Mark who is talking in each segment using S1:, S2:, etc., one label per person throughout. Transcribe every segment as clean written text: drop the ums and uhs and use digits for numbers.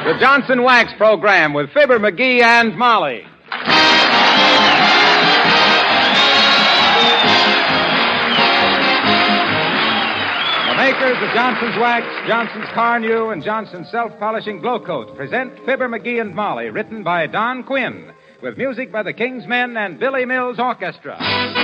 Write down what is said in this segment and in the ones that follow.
S1: The Johnson Wax Program with Fibber McGee and Molly. The makers of Johnson's Wax, Johnson's Carnu, and Johnson's Self-Polishing Glow Coat present Fibber McGee and Molly, written by Don Quinn, with music by the King's Men and Billy Mills Orchestra.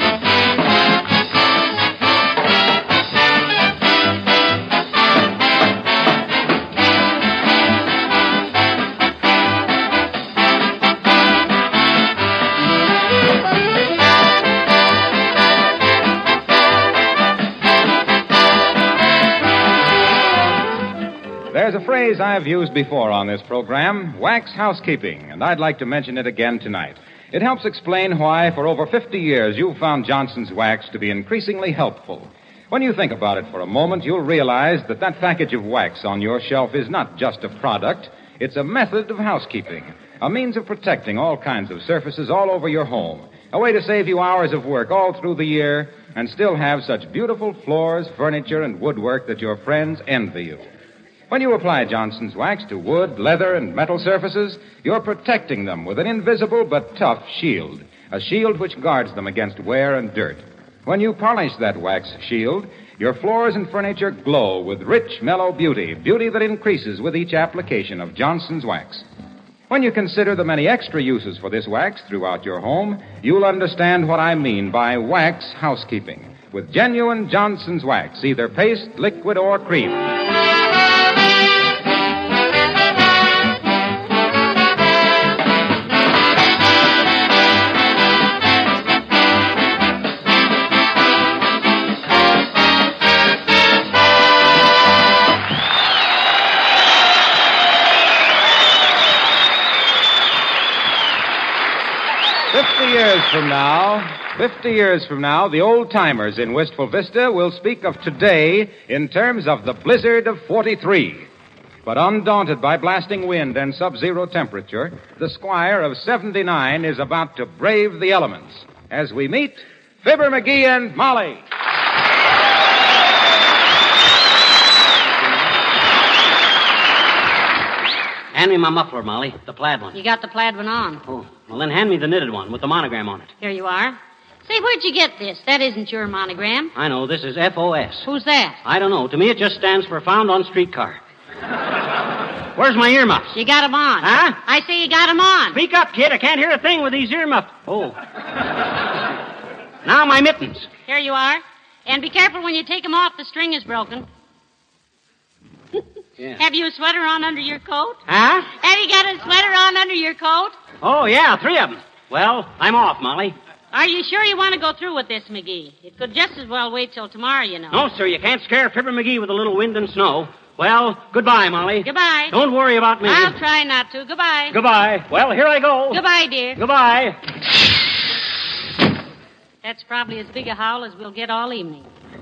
S1: There's a phrase I've used before on this program, wax housekeeping, and I'd like to mention it again tonight. It helps explain why, for over 50 years, you've found Johnson's Wax to be increasingly helpful. When you think about it for a moment, you'll realize that package of wax on your shelf is not just a product, it's a method of housekeeping, a means of protecting all kinds of surfaces all over your home, a way to save you hours of work all through the year and still have such beautiful floors, furniture, and woodwork that your friends envy you. When you apply Johnson's Wax to wood, leather, and metal surfaces, you're protecting them with an invisible but tough shield, a shield which guards them against wear and dirt. When you polish that wax shield, your floors and furniture glow with rich, mellow beauty that increases with each application of Johnson's Wax. When you consider the many extra uses for this wax throughout your home, you'll understand what I mean by wax housekeeping, with genuine Johnson's Wax, either paste, liquid, or cream. 50 years from now, the old-timers in Wistful Vista will speak of today in terms of the blizzard of 43. But undaunted by blasting wind and sub-zero temperature, the squire of 79 is about to brave the elements. As we meet Fibber McGee and Molly.
S2: Hand me my muffler, Molly, the plaid one.
S3: You got the plaid one on.
S2: Oh, well, then hand me the knitted one with the monogram on it.
S3: Here you are. Say, where'd you get this? That isn't your monogram.
S2: I know. This is FOS.
S3: Who's that?
S2: I don't know. To me, it just stands for Found on Streetcar. Where's my earmuffs?
S3: You got 'em on.
S2: Huh?
S3: I say you got 'em on.
S2: Speak up, kid. I can't hear a thing with these earmuffs. Oh. Now my mittens.
S3: Here you are. And be careful when you take 'em off. The string is broken.
S2: Yeah.
S3: Have you a sweater on under your coat?
S2: Huh?
S3: Have you got a sweater on under your coat?
S2: Oh, yeah, 3 of them. Well, I'm off, Molly.
S3: Are you sure you want to go through with this, McGee? It could just as well wait till tomorrow, you know.
S2: No, sir, you can't scare Fibber McGee with a little wind and snow. Well, goodbye, Molly.
S3: Goodbye.
S2: Don't worry about me.
S3: I'll try not to. Goodbye.
S2: Goodbye. Well, here I go.
S3: Goodbye, dear.
S2: Goodbye.
S3: That's probably as big a howl as we'll get all evening.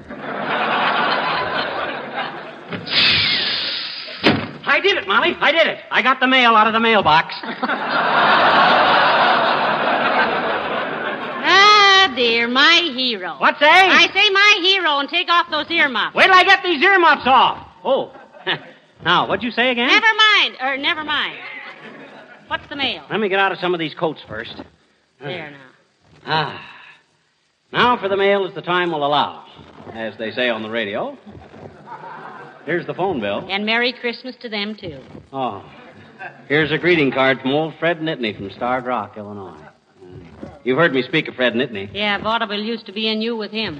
S2: I did it, Molly. I did it. I got the mail out of the mailbox.
S3: Ah, dear, my hero.
S2: What say?
S3: I say my hero, and take off those earmuffs.
S2: Wait till I get these earmuffs off. Oh. Now, what'd you say again?
S3: Never mind. What's the mail?
S2: Let me get out of some of these coats first.
S3: There now.
S2: Ah. Now for the mail as the time will allow, as they say on the radio. Here's the phone bill.
S3: And Merry Christmas to them, too.
S2: Oh. Here's a greeting card from old Fred Nittany from Starved Rock, Illinois. You've heard me speak of Fred Nittany.
S3: Yeah, Vaudeville used to be in you with him.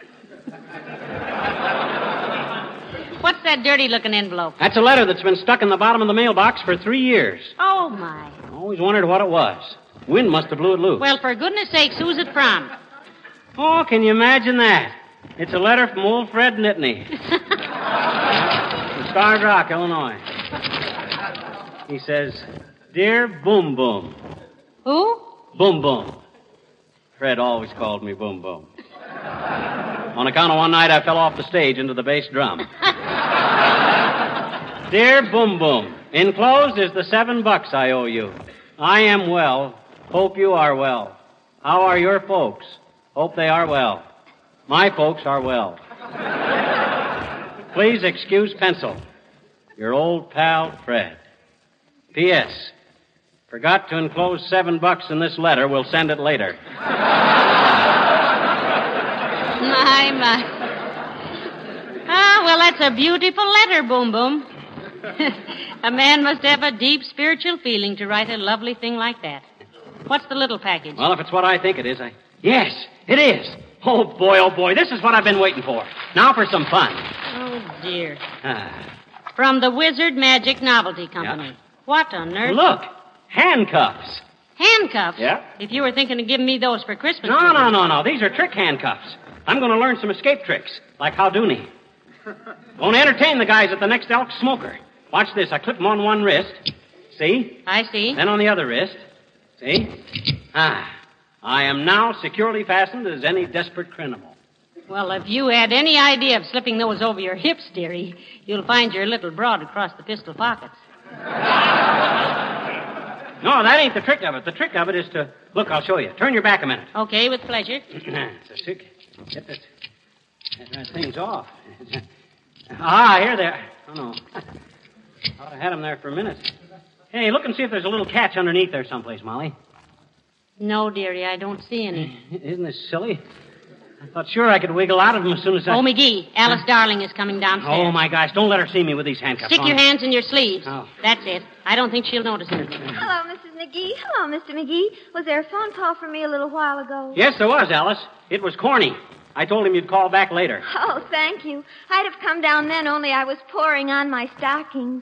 S3: What's that dirty-looking envelope?
S2: That's a letter that's been stuck in the bottom of the mailbox for 3 years.
S3: Oh, my.
S2: I always wondered what it was. Wind must have blew it loose.
S3: Well, for goodness sakes, who's it from?
S2: Oh, can you imagine that? It's a letter from old Fred Nittany. From Starved Rock, Illinois. He says, Dear Boom Boom.
S3: Who?
S2: Boom Boom. Fred always called me Boom Boom. On account of one night I fell off the stage into the bass drum. Dear Boom Boom, enclosed is the $7 I owe you. I am well. Hope you are well. How are your folks? Hope they are well. My folks are well. Please excuse pencil. Your old pal, Fred. P.S. Forgot to enclose $7 in this letter. We'll send it later.
S3: My. Ah, well, that's a beautiful letter, Boom Boom. A man must have a deep spiritual feeling to write a lovely thing like that. What's the little package?
S2: Well, if it's what I think it is, Yes, it is. Oh, boy, this is what I've been waiting for. Now for some fun.
S3: Oh, dear. From the Wizard Magic Novelty Company.
S2: Yeah.
S3: What on earth?
S2: Look, handcuffs.
S3: Handcuffs?
S2: Yeah.
S3: If you were thinking of giving me those for Christmas.
S2: No. These are trick handcuffs. I'm going to learn some escape tricks, like Howdoony. Going to entertain the guys at the next Elk Smoker. Watch this. I clip them on one wrist. See?
S3: I see.
S2: Then on the other wrist. See? I am now securely fastened as any desperate criminal.
S3: Well, if you had any idea of slipping those over your hips, dearie, you'll find you're a little broad across the pistol pockets.
S2: No, that ain't the trick of it. The trick of it is to... Look, I'll show you. Turn your back a minute.
S3: Okay, with pleasure.
S2: Get that things off. Here they are. Oh, no. Thought I had them there for a minute. Hey, look and see if there's a little catch underneath there someplace, Molly.
S3: No, dearie, I don't see any.
S2: Isn't this silly? I thought sure I could wiggle out of them as soon as I...
S3: Oh, McGee, Alice Darling is coming downstairs.
S2: Oh, my gosh, don't let her see me with these handcuffs
S3: Stick
S2: on.
S3: your hands in your sleeves.
S2: Oh.
S3: That's it. I don't think she'll notice anything.
S4: Hello, Mrs. McGee. Hello, Mr. McGee. Was there a phone call for me a little while ago?
S2: Yes, there was, Alice. It was Corny. I told him you'd call back later.
S4: Oh, thank you. I'd have come down then, only I was pouring on my stockings.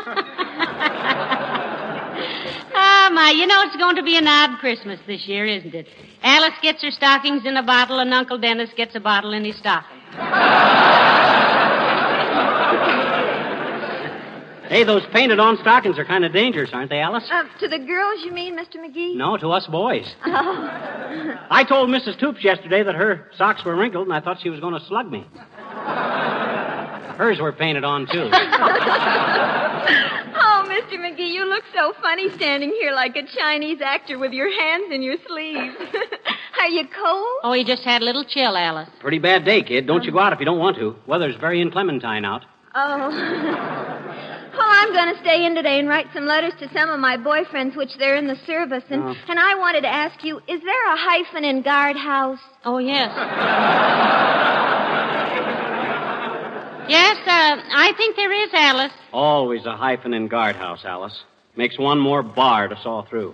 S3: My, it's going to be an odd Christmas this year, isn't it? Alice gets her stockings in a bottle, and Uncle Dennis gets a bottle in his stocking.
S2: Hey, those painted-on stockings are kind of dangerous, aren't they, Alice?
S4: To the girls, you mean, Mr. McGee?
S2: No, to us boys.
S4: Oh.
S2: I told Mrs. Toops yesterday that her socks were wrinkled, and I thought she was going to slug me. Hers were painted on, too.
S4: Oh, Mr. McGee, you look so funny standing here like a Chinese actor with your hands in your sleeves. Are you cold?
S3: Oh, he just had a little chill, Alice.
S2: Pretty bad day, kid. Don't you go out if you don't want to. Weather's very inclementine out.
S4: Oh. Well, I'm going to stay in today and write some letters to some of my boyfriends, which they're in the service. And I wanted to ask you, is there a hyphen in guardhouse?
S3: Oh, yes. Yes, I think there is, Alice.
S2: Always a hyphen in guardhouse, Alice. Makes one more bar to saw through.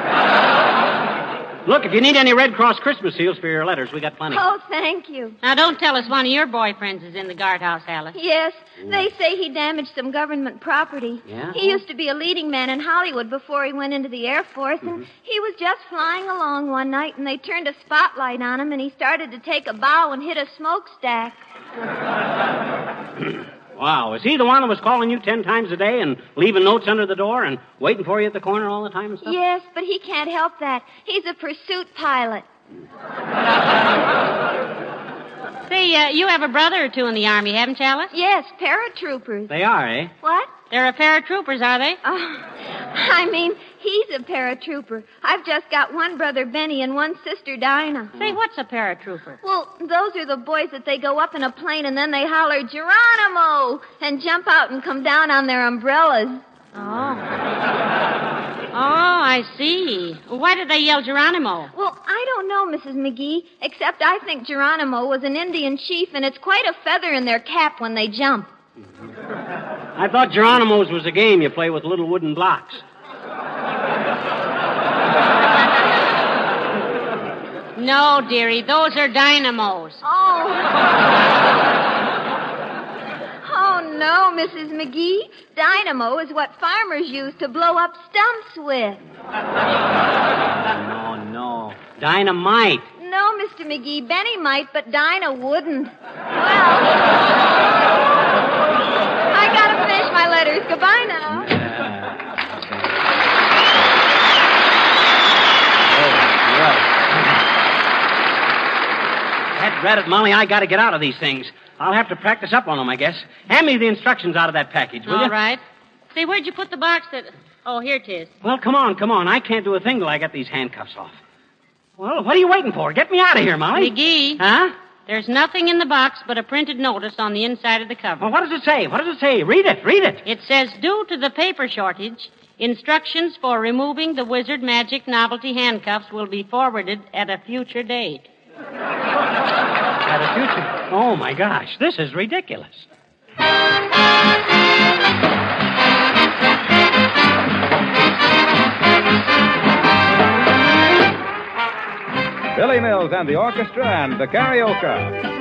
S2: Look, if you need any Red Cross Christmas seals for your letters, we got plenty.
S4: Oh, thank you.
S3: Now, don't tell us one of your boyfriends is in the guardhouse, Alice.
S4: Yes, they say he damaged some government property.
S2: Yeah?
S4: He used to be a leading man in Hollywood before he went into the Air Force, and he was just flying along one night, and they turned a spotlight on him, and he started to take a bow and hit a smokestack.
S2: Wow, is he the one that was calling you 10 times a day and leaving notes under the door and waiting for you at the corner all the time and stuff?
S4: Yes, but he can't help that. He's a pursuit pilot.
S3: Say, you have a brother or two in the Army, haven't you, Alice?
S4: Yes, paratroopers.
S2: They are, eh?
S4: What?
S3: They're a paratroopers, are they?
S4: I mean, he's a paratrooper. I've just got one brother, Benny, and one sister, Dinah.
S3: Say, what's a paratrooper?
S4: Well, those are the boys that they go up in a plane and then they holler, Geronimo, and jump out and come down on their umbrellas.
S3: Oh, I see. Why did they yell Geronimo?
S4: Well, I don't know, Mrs. McGee, except I think Geronimo was an Indian chief, and it's quite a feather in their cap when they jump.
S2: I thought Geronimo's was a game you play with little wooden blocks.
S3: No, dearie, those are dynamos.
S4: Oh. Oh, no, Mrs. McGee. Dynamo is what farmers use to blow up stumps with.
S2: No. Dynamite.
S4: No, Mr. McGee. Benny might, but Dinah wouldn't. Well, I gotta finish my letters. Goodbye now.
S2: Drat it, Molly, I gotta get out of these things. I'll have to practice up on them, I guess. Hand me the instructions out of that package, will you?
S3: All right. Say, where'd you put the box that... Oh, here it is.
S2: Well, come on. I can't do a thing till I get these handcuffs off. Well, what are you waiting for? Get me out of here, Molly.
S3: McGee.
S2: Huh?
S3: There's nothing in the box but a printed notice on the inside of the cover.
S2: Well, what does it say? What does it say? Read it. Read it.
S3: It says, due to the paper shortage, instructions for removing the Wizard Magic novelty handcuffs will be forwarded at a future date.
S2: At a future... Oh, my gosh. This is ridiculous.
S1: Billy Mills and the orchestra and the karaoke.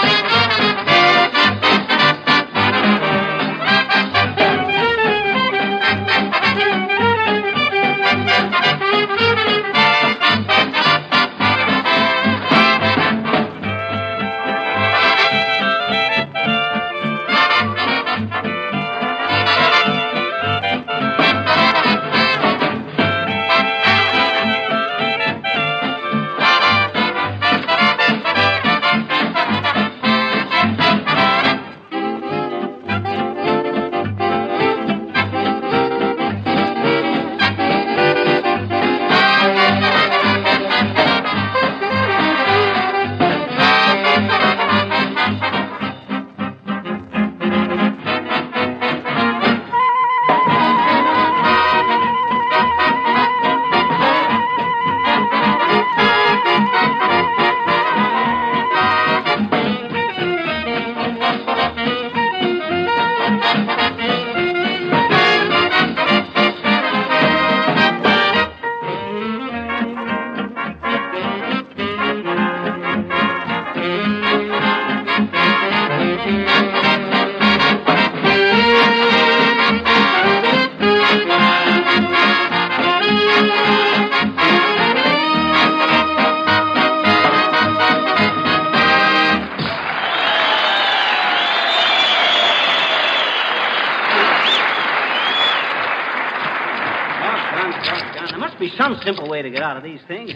S2: There must be some simple way to get out of these things.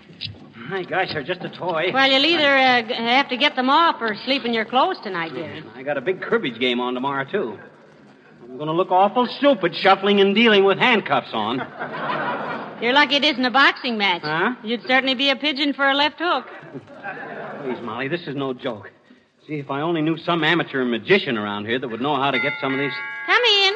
S2: My gosh, they're just a toy.
S3: Well, you'll either have to get them off or sleep in your clothes tonight, dear.
S2: I got a big cribbage game on tomorrow, too. I'm going to look awful stupid shuffling and dealing with handcuffs on.
S3: You're lucky it isn't a boxing match.
S2: Huh?
S3: You'd certainly be a pigeon for a left hook.
S2: Please, Molly, this is no joke. See, if I only knew some amateur magician around here that would know how to get some of these...
S3: Come in.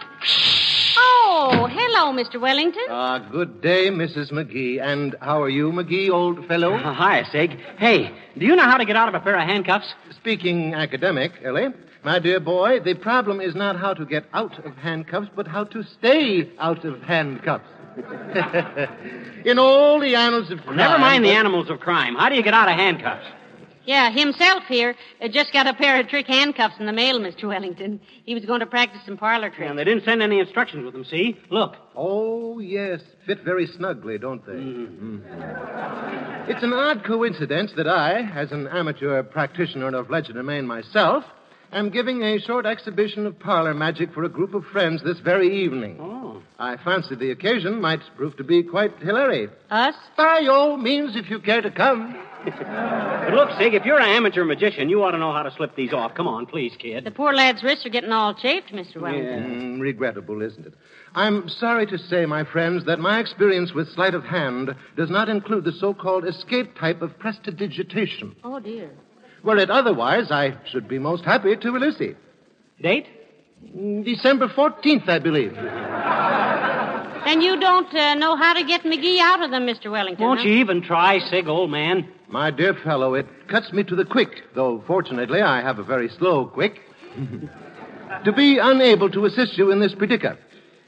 S3: Oh, hello, Mr. Wellington.
S5: Good day, Mrs. McGee. And how are you, McGee, old fellow?
S2: Hi, Sig. Hey, do you know how to get out of a pair of handcuffs?
S5: Speaking academic, Ellie, my dear boy, the problem is not how to get out of handcuffs, but how to stay out of handcuffs. In all the annals of crime...
S2: Never mind the animals of crime. How do you get out of handcuffs?
S3: Yeah, himself here just got a pair of trick handcuffs in the mail, Mr. Wellington. He was going to practice some parlor tricks.
S2: And they didn't send any instructions with them, see? Look.
S5: Oh, yes. Fit very snugly, don't they? Mm-hmm. It's an odd coincidence that I, as an amateur practitioner of legend and main myself, am giving a short exhibition of parlor magic for a group of friends this very evening.
S2: Oh.
S5: I fancy the occasion might prove to be quite hilarious.
S3: Us?
S5: By all means, if you care to come.
S2: But look, Sig, if you're an amateur magician, you ought to know how to slip these off. Come on, please, kid.
S3: The poor lad's wrists are getting all chafed, Mr. Wellington.
S2: Yeah.
S5: Regrettable, isn't it? I'm sorry to say, my friends, that my experience with sleight of hand does not include the so-called escape type of prestidigitation.
S3: Oh, dear.
S5: Were it otherwise, I should be most happy to elucidate.
S2: Date?
S5: December 14th, I believe.
S3: And you don't know how to get McGee out of them, Mr. Wellington,
S2: Won't
S3: huh?
S2: you even try, Sig, old man?
S5: My dear fellow, it cuts me to the quick, though fortunately I have a very slow quick, to be unable to assist you in this predicament.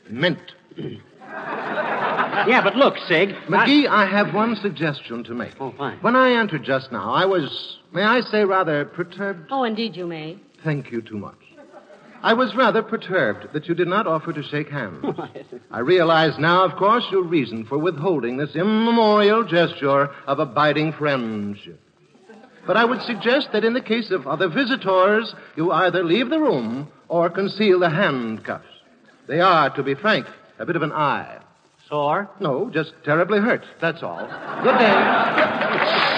S2: Yeah, but look, Sig.
S5: McGee, I have one suggestion to make.
S2: Oh, fine.
S5: When I entered just now, I was, may I say, rather perturbed.
S3: Oh, indeed you may.
S5: Thank you too much. I was rather perturbed that you did not offer to shake hands. I realize now, of course, your reason for withholding this immemorial gesture of abiding friendship. But I would suggest that in the case of other visitors, you either leave the room or conceal the handcuffs. They are, to be frank, a bit of an eye.
S2: Sore?
S5: No, just terribly hurt, that's all. Good day.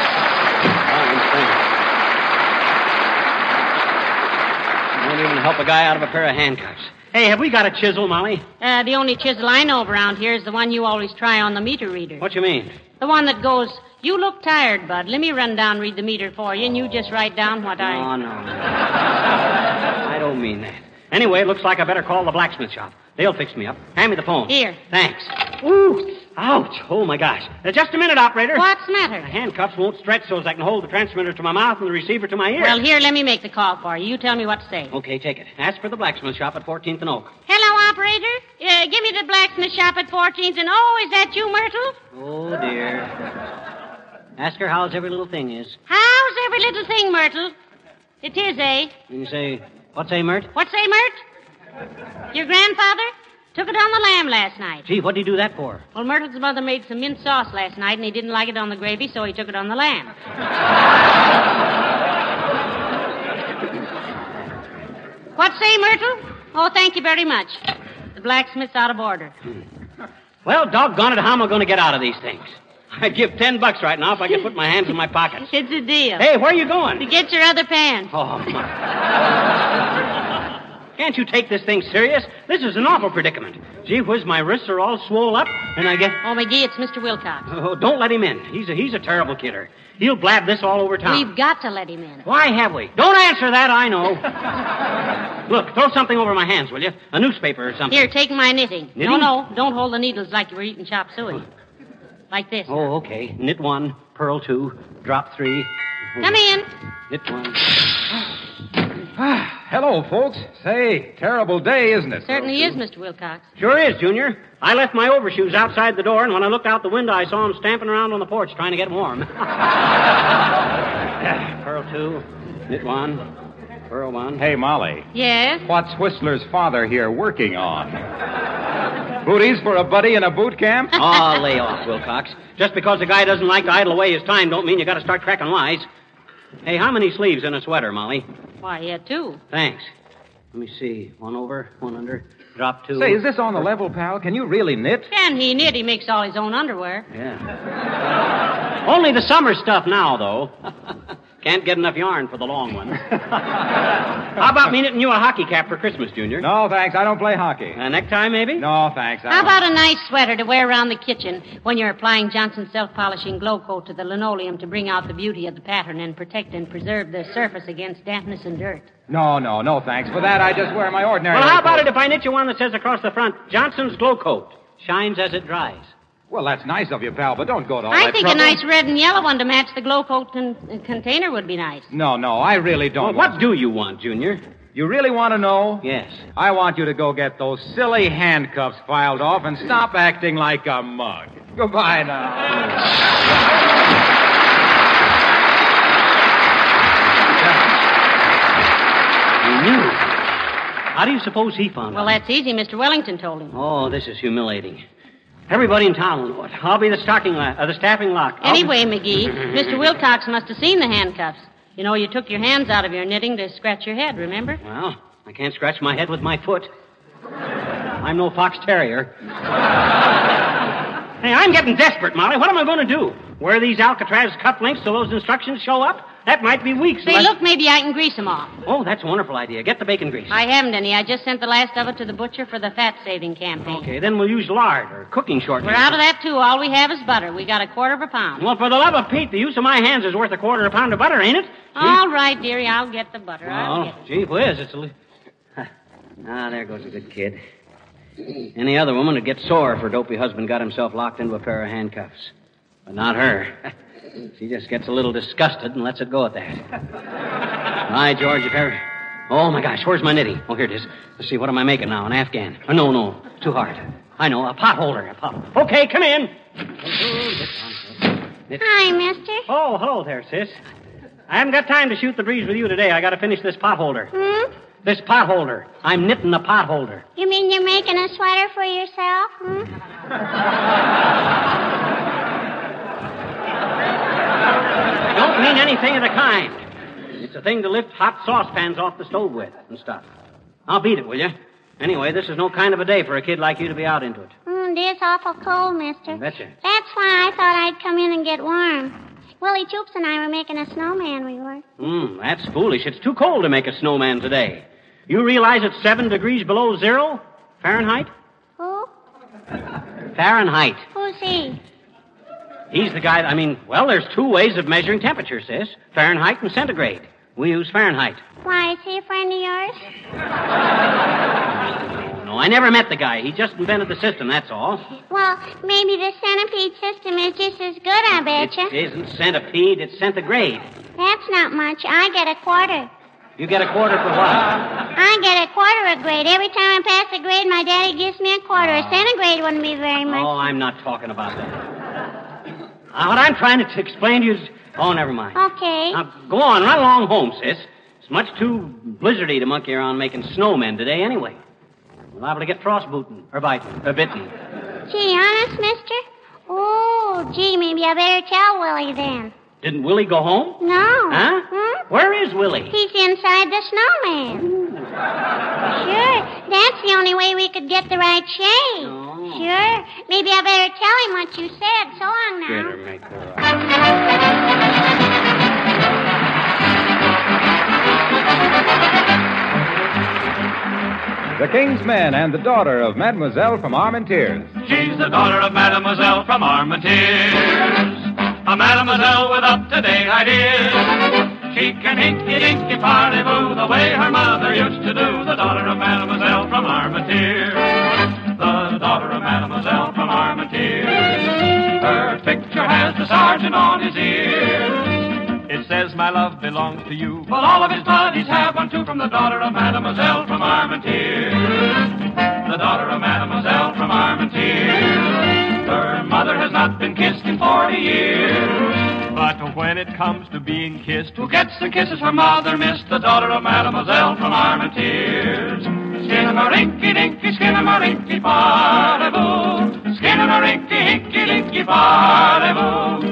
S2: Won't even help a guy out of a pair of handcuffs. Hey, have we got a chisel, Molly?
S3: The only chisel I know of around here is the one you always try on the meter reader.
S2: What you mean?
S3: The one that goes You look tired, Bud. Let me run down and read the meter for you, and you just write down what I...
S2: Oh, no. I don't mean that. Anyway, it looks like I better call the blacksmith shop. They'll fix me up. Hand me the phone.
S3: Here.
S2: Thanks. Ooh, ouch. Oh, my gosh. Just a minute, operator.
S3: What's the matter?
S2: The handcuffs won't stretch so as I can hold the transmitter to my mouth and the receiver to my ear.
S3: Well, here, let me make the call for you. You tell me what to say.
S2: Okay, take it. Ask for the blacksmith shop at 14th and Oak.
S3: Hello, operator. Give me the blacksmith shop at 14th and... Oh, is that you, Myrtle?
S2: Oh, dear. Ask her how's every little thing is.
S3: How's every little thing, Myrtle? It is, eh?
S2: And you say, what's a Myrt?
S3: What say, Myrt? Your grandfather took it on the lamb last night.
S2: Gee, what'd he do that for?
S3: Well, Myrtle's mother made some mint sauce last night, and he didn't like it on the gravy, so he took it on the lamb. What say, Myrtle? Oh, thank you very much. The blacksmith's out of order.
S2: Well, doggone it, how am I going to get out of these things? I'd give $10 right now if I could put my hands in my pockets.
S3: It's a deal.
S2: Hey, where are you going?
S3: To get your other pants.
S2: Oh, my. Can't you take this thing serious? This is an awful predicament. Gee whiz, my wrists are all swole up, and I get...
S3: Oh, McGee, it's Mr. Wilcox.
S2: Oh, don't let him in. He's a terrible kidder. He'll blab this all over town.
S3: We've got to let him in.
S2: Why have we? Don't answer that, I know. Look, throw something over my hands, will you? A newspaper or something.
S3: Here, take my knitting.
S2: Knitting?
S3: No, don't hold the needles like you were eating chop suey. Like this.
S2: Oh, okay. Knit 1, purl 2, drop 3.
S3: Come in.
S2: Knit 1.
S1: Hello, folks. Say, terrible day, isn't it?
S3: Certainly is, Mr. Wilcox.
S2: Sure is, Junior. I left my overshoes outside the door, and when I looked out the window, I saw them stamping around on the porch trying to get warm. Purl 2, knit 1, purl 1.
S1: Hey, Molly.
S3: Yes?
S1: What's Whistler's father here working on? Booties for a buddy in a boot camp?
S2: Oh, lay off, Wilcox. Just because a guy doesn't like to idle away his time don't mean you got to start cracking wise. Hey, how many sleeves in a sweater, Molly?
S3: Why, yeah, 2.
S2: Thanks. Let me see. 1 over, 1 under, drop 2.
S1: Say, is this on the level, pal? Can you really knit?
S3: Can he knit? He makes all his own underwear.
S2: Yeah. Only the summer stuff now, though. Can't get enough yarn for the long ones. How about me knitting you a hockey cap for Christmas, Junior?
S1: No, thanks. I don't play hockey.
S2: A necktie, maybe?
S1: No, thanks.
S3: How about a nice sweater to wear around the kitchen when you're applying Johnson's self-polishing glow coat to the linoleum to bring out the beauty of the pattern and protect and preserve the surface against dampness and dirt?
S1: No, thanks. For that, I just wear my ordinary...
S2: Well, how
S1: coat.
S2: about it if I knit you one that says across the front, Johnson's glow coat, shines as it dries?
S1: Well, that's nice of you, pal, but don't go to all
S3: I
S1: that
S3: think
S1: trouble.
S3: a nice red and yellow one to match the glow coat container would be nice.
S1: No, I really don't.
S2: Well, what do you want, Junior?
S1: You really want to know?
S2: Yes.
S1: I want you to go get those silly handcuffs filed off and stop acting like a mug. Goodbye now.
S2: He knew. How do you suppose he found
S3: Well,
S2: out?
S3: that's easy. Mr. Wellington told him.
S2: Oh, this is humiliating. Everybody in town will know it. I'll be the staffing lock.
S3: Anyway, McGee, Mr. Wilcox must have seen the handcuffs. You know, you took your hands out of your knitting to scratch your head, remember?
S2: Well, I can't scratch my head with my foot. I'm no fox terrier. Hey, I'm getting desperate, Molly. What am I going to do? Wear these Alcatraz cufflinks till those instructions show up? That might be weeks.
S3: Say, look, maybe I can grease them off.
S2: Oh, that's a wonderful idea. Get the bacon grease.
S3: I haven't any. I just sent the last of it to the butcher for the fat-saving campaign.
S2: Okay, then we'll use lard or cooking shortening.
S3: We're out of that, too. All we have is butter. We got a quarter of a pound.
S2: Well, for the love of Pete, the use of my hands is worth a quarter of a pound of butter, ain't it?
S3: All right, dearie. I'll get the butter. I'll
S2: Oh,
S3: get it.
S2: gee whiz, it's a... Ah, there goes a good kid. Any other woman would get sore if her dopey husband got himself locked into a pair of handcuffs. But not her. She just gets a little disgusted and lets it go at that. My George, if ever... Oh, my gosh, where's my knitting? Oh, here it is. Let's see, what am I making now? An Afghan? Oh, no, too hard. I know, a pot holder. Okay, come in.
S4: Hi, mister.
S2: Oh, hello there, sis. I haven't got time to shoot the breeze with you today. I got to finish this pot holder. This pot holder. I'm knitting the pot holder.
S4: You mean you're making a sweater for yourself?
S2: Don't mean anything of the kind. It's a thing to lift hot saucepans off the stove with and stuff. I'll beat it, will you? Anyway, this is no kind of a day for a kid like you to be out into it.
S4: It's awful cold, mister.
S2: Betcha.
S4: That's why I thought I'd come in and get warm. Willie Choops and I were making a snowman, we were.
S2: That's foolish. It's too cold to make a snowman today. You realize it's 7 degrees below zero? Fahrenheit?
S4: Who?
S2: Fahrenheit.
S4: Who's he?
S2: He's the guy, there's two ways of measuring temperature, sis. Fahrenheit and centigrade. We use Fahrenheit.
S6: Why, is he a friend of yours?
S2: No, I never met the guy. He just invented the system, that's all.
S6: Well, maybe the centipede system is just as good, I betcha.
S2: It isn't centipede, it's centigrade.
S6: That's not much. I get a quarter.
S2: You get a quarter for what?
S6: I get a quarter a grade. Every time I pass a grade, my daddy gives me a quarter. A centigrade wouldn't be very much.
S2: Oh, I'm not talking about that. What I'm trying to explain to you is... Oh, never mind.
S6: Okay.
S2: Now, go on. Run along home, sis. It's much too blizzardy to monkey around making snowmen today anyway. We're liable to get frostbitten. Or bitten.
S6: Gee, honest, mister? Oh, gee, maybe I better tell Willie then.
S2: Didn't Willie go home?
S6: No.
S2: Huh? Where is Willie?
S6: He's inside the snowman. Sure. That's the only way we could get the right shade.
S2: Oh.
S6: Sure. Maybe I better tell him what you said. So long now.
S2: Better make her
S1: The King's Men and the daughter of Mademoiselle from Armentières.
S7: She's the daughter of Mademoiselle from Armentières. A Mademoiselle with up-to-date ideas. She can hinky-dinky parley-boo the way her mother used to do. The daughter of Mademoiselle from Armentières. The daughter of Mademoiselle from Armentières. Her picture has the sergeant on his ear. It says, my love belongs to you. But all of his buddies have one, too, from the daughter of Mademoiselle from Armentières. The daughter of Mademoiselle from Armentières. Her mother has not been kissed in 40 years. But when it comes to being kissed, who gets the kisses her mother missed? The daughter of Mademoiselle from Armentières. Skin-a-ma-rinky-dinky, skin-a-ma-rinky, parley-boo. Skin-a-ma-rinky, hinky-dinky, parley-boo.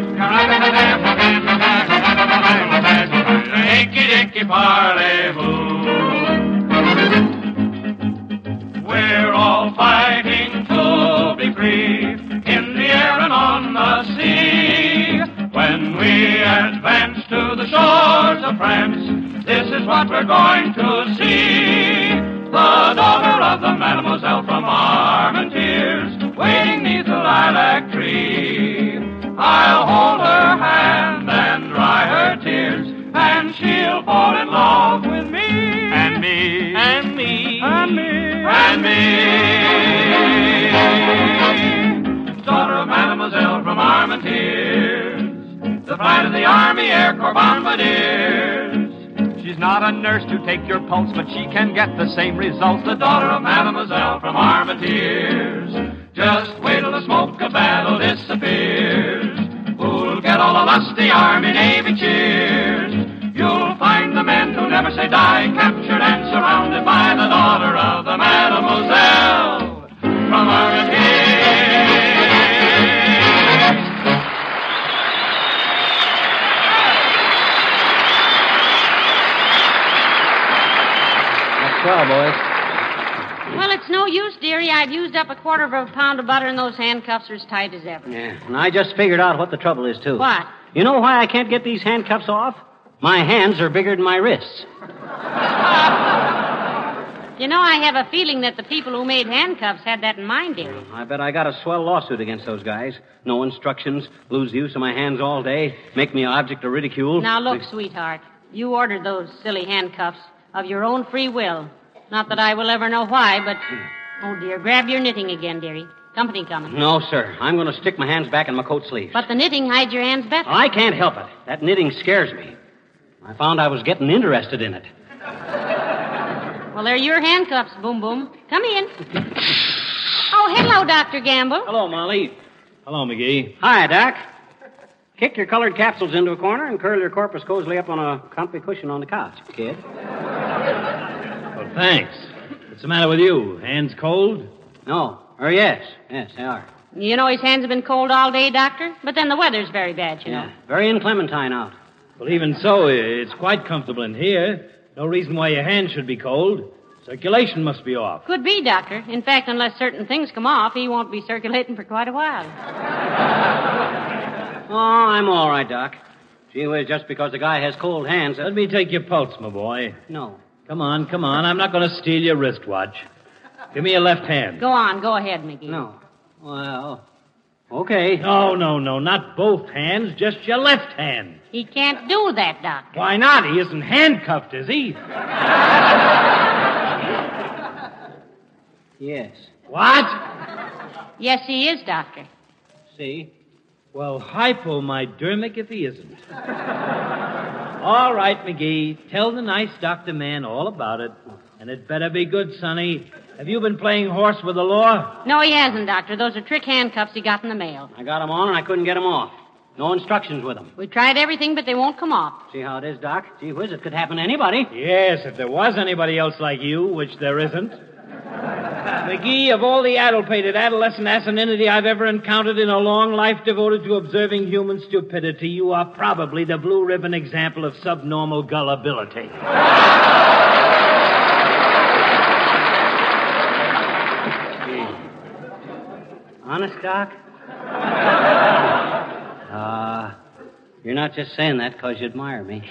S7: Hinky-dinky, parley-boo. We're all fighting to be free in the air and on the sea. When we advance to the shores of France, this is what we're going to see. The daughter of the Mademoiselle from Armentières, waiting 'neath the lilac tree. I'll hold her hand and dry her tears, and she'll fall in love with me. And me. And me. And me. And me. Daughter of Mademoiselle from Armentières, the pride of the Army Air Corps Bombardiers. She's not a nurse to take your pulse, but she can get the same results. The daughter of Mademoiselle from Armentières. Just wait till the smoke of battle disappears. Who'll get all the lusty Army Navy cheers? You'll find the men who never say die, captured and surrounded by the daughter of the Mademoiselle from Armentières.
S1: Well, boys.
S3: Well, it's no use, dearie. I've used up a quarter of a pound of butter, and those handcuffs are as tight as ever.
S2: Yeah, and I just figured out what the trouble is, too.
S3: What?
S2: You know why I can't get these handcuffs off? My hands are bigger than my wrists.
S3: You know, I have a feeling that the people who made handcuffs had that in mind, dearie.
S2: I bet I got a swell lawsuit against those guys. No instructions, lose the use of my hands all day, make me an object of ridicule.
S3: Now, look, sweetheart. You ordered those silly handcuffs of your own free will. Not that I will ever know why, but... Oh, dear, grab your knitting again, dearie. Company coming.
S2: No, sir. I'm going to stick my hands back in my coat sleeves.
S3: But the knitting hides your hands better.
S2: I can't help it. That knitting scares me. I found I was getting interested in it.
S3: Well, they're your handcuffs, Boom Boom. Come in. Oh, hello, Dr. Gamble.
S2: Hello, Molly.
S8: Hello, McGee.
S2: Hi, Doc. Kick your colored capsules into a corner and curl your corpus cozily up on a comfy cushion on the couch, kid.
S8: Well, thanks. What's the matter with you? Hands cold?
S2: No. Yes, they are.
S3: You know his hands have been cold all day, Doctor? But then the weather's very bad, you know.
S2: Very inclementine out.
S8: Well, even so, it's quite comfortable in here. No reason why your hands should be cold. Circulation must be off.
S3: Could be, Doctor. In fact, unless certain things come off, he won't be circulating for quite a while.
S2: Oh, I'm all right, Doc. Gee whiz, just because the guy has cold hands...
S8: Let me take your pulse, my boy.
S2: No.
S8: Come on. I'm not going to steal your wristwatch. Give me your left hand.
S3: Go on. Go ahead, McGee.
S2: No. Well, Okay.
S8: No, not both hands, just your left hand.
S3: He can't do that, Doctor.
S8: Why not? He isn't handcuffed, is he?
S2: Yes.
S8: What?
S3: Yes, he is, Doctor.
S2: See?
S8: Well, hypodermic if he isn't. All right, McGee. Tell the nice doctor man all about it. And it better be good, Sonny. Have you been playing horse with the law?
S3: No, he hasn't, Doctor. Those are trick handcuffs he got in the mail.
S2: I got 'em on and I couldn't get 'em off. No instructions with 'em.
S3: We tried everything, but they won't come off.
S2: See how it is, Doc? Gee whiz, it could happen to anybody.
S8: Yes, if there was anybody else like you, which there isn't. McGee, of all the addle-pated adolescent asininity I've ever encountered in a long life devoted to observing human stupidity, you are probably the blue ribbon example of subnormal gullibility.
S2: Honest, Doc? You're not just saying that because you admire me.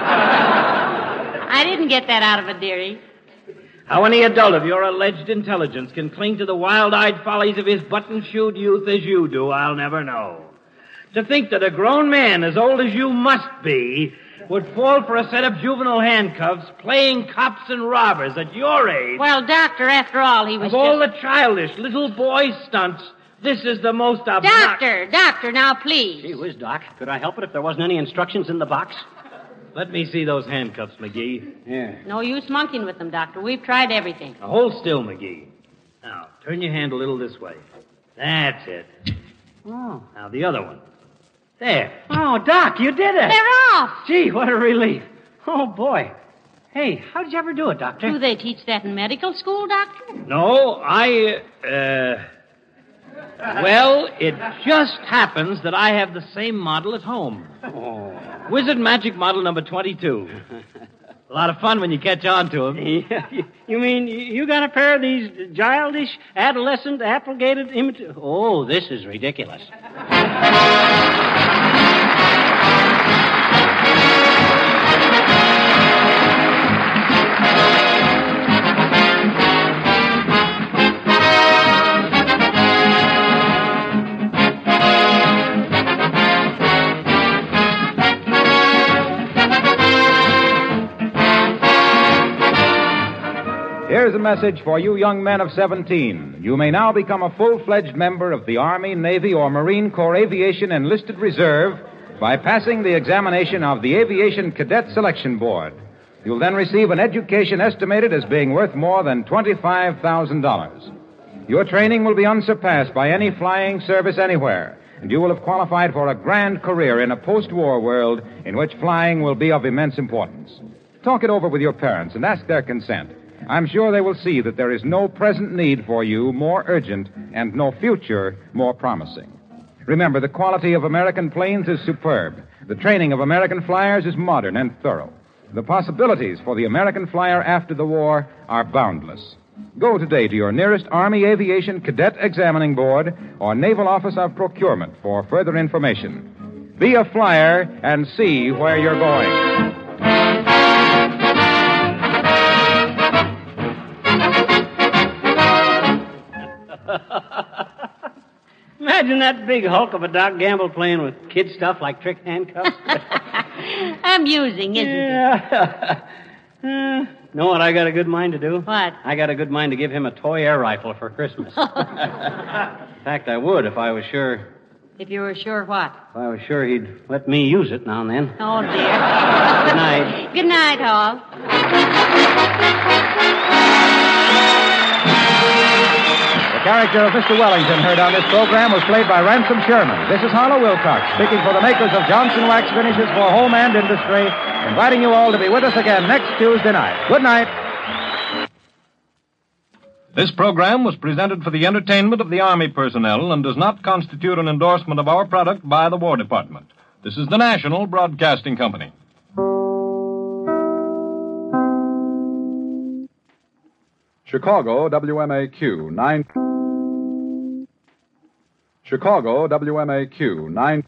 S3: I didn't get that out of a dearie.
S8: How any adult of your alleged intelligence can cling to the wild-eyed follies of his button-shoed youth as you do, I'll never know. To think that a grown man as old as you must be would fall for a set of juvenile handcuffs playing cops and robbers at your age.
S3: Well, Doctor, after all, he was
S8: Of all the childish little boy stunts, this is the most obnoxious.
S3: Doctor, now please.
S2: Gee whiz, Doc. Could I help it if there wasn't any instructions in the box?
S8: Let me see those handcuffs, McGee.
S2: Yeah.
S3: No use monkeying with them, Doctor. We've tried everything.
S8: Now, hold still, McGee. Now, turn your hand a little this way. That's it.
S2: Oh.
S8: Now, the other one. There.
S2: Oh, Doc, you did it.
S3: They're off.
S2: Gee, what a relief. Oh, boy. Hey, how did you ever do it, Doctor?
S3: Do they teach that in medical school, Doctor?
S8: No, Well, it just happens that I have the same model at home.
S2: Oh.
S8: Wizard Magic Model number 22. A lot of fun when you catch on to them.
S2: Yeah, you mean you got a pair of these childish, adolescent, applicated Oh, this is ridiculous.
S1: Here's a message for you young men of 17. You may now become a full-fledged member of the Army, Navy, or Marine Corps Aviation Enlisted Reserve by passing the examination of the Aviation Cadet Selection Board. You'll then receive an education estimated as being worth more than $25,000. Your training will be unsurpassed by any flying service anywhere, and you will have qualified for a grand career in a post-war world in which flying will be of immense importance. Talk it over with your parents and ask their consent. I'm sure they will see that there is no present need for you more urgent and no future more promising. Remember, the quality of American planes is superb. The training of American flyers is modern and thorough. The possibilities for the American flyer after the war are boundless. Go today to your nearest Army Aviation Cadet Examining Board or Naval Office of Procurement for further information. Be a flyer and see where you're going.
S2: Imagine that big hulk of a Doc Gamble playing with kid stuff like trick handcuffs.
S3: Amusing, isn't
S2: it? Know what I got a good mind to do?
S3: What?
S2: I got a good mind to give him a toy air rifle for Christmas. In fact, I would if I was sure.
S3: If you were sure what?
S2: If I was sure he'd let me use it now and then.
S3: Oh, dear.
S2: Good night.
S3: Good night, Hall.
S1: The character of Mr. Wellington heard on this program was played by Ransom Sherman. This is Harlow Wilcox, speaking for the makers of Johnson Wax Finishes for Home and Industry, inviting you all to be with us again next Tuesday night. Good night.
S9: This program was presented for the entertainment of the Army personnel and does not constitute an endorsement of our product by the War Department. This is the National Broadcasting Company.
S10: Chicago, WMAQ, 9... Chicago, WMAQ, 9...